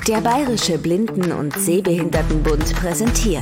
Der Bayerische Blinden- und Sehbehindertenbund präsentiert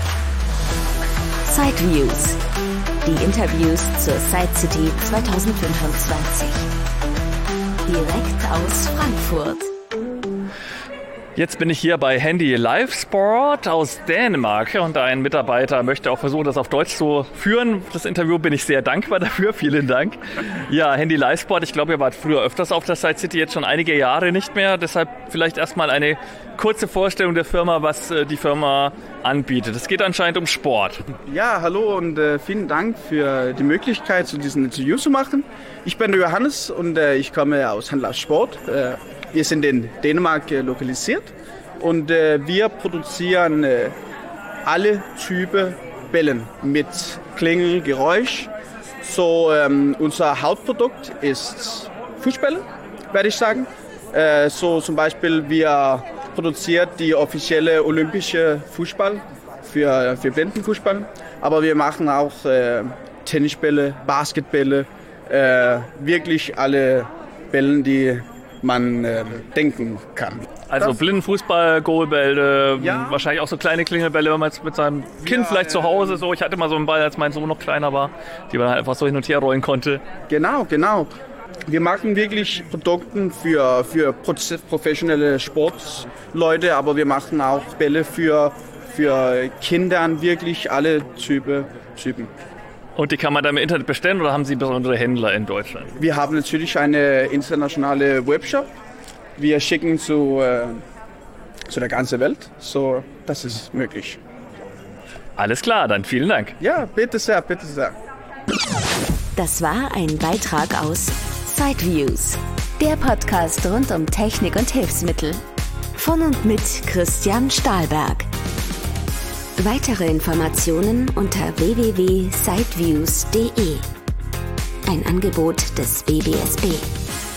Sideviews. Die Interviews zur Side City 2025. Direkt aus Frankfurt. Jetzt bin ich hier bei Handy Livesport aus Dänemark und ein Mitarbeiter möchte auch versuchen, das auf Deutsch zu führen. Das Interview bin ich sehr dankbar dafür. Vielen Dank. Ja, Handy Livesport, ich glaube, ihr wart früher öfters auf der Side City, jetzt schon einige Jahre nicht mehr. Deshalb vielleicht erstmal eine kurze Vorstellung der Firma, was die Firma anbietet. Es geht anscheinend um Sport. Ja, hallo und vielen Dank für die Möglichkeit, zu diesem Interview zu machen. Ich bin der Johannes und ich komme aus Handy Livesport. Wir sind in Dänemark lokalisiert und wir produzieren alle Typen Bällen mit Klingel, Geräusch. So, unser Hauptprodukt ist Fußbälle, werde ich sagen. So zum Beispiel, wir produzieren die offizielle olympische Fußball für Blindenfußball, aber wir machen auch Tennisbälle, Basketbälle, wirklich alle Bälle, die man denken kann. Also Blindenfußball, Goalbälle, ja. Wahrscheinlich auch so kleine Klingelbälle, wenn man jetzt mit seinem Kind vielleicht zu Hause so. Ich hatte mal so einen Ball, als mein Sohn noch kleiner war, die man halt einfach so hin und her rollen konnte. Genau. Wir machen wirklich Produkte für professionelle Sportleute, aber wir machen auch Bälle für Kinder, wirklich alle Typen. Und die kann man dann im Internet bestellen oder haben Sie besondere Händler in Deutschland? Wir haben natürlich eine internationale Webshop. Wir schicken zu der ganzen Welt, so das ist möglich. Alles klar, dann vielen Dank. Ja, bitte sehr. Das war ein Beitrag aus Sideviews, der Podcast rund um Technik und Hilfsmittel. Von und mit Christian Stahlberg. Weitere Informationen unter www.sideviews.de. Ein Angebot des BBSB.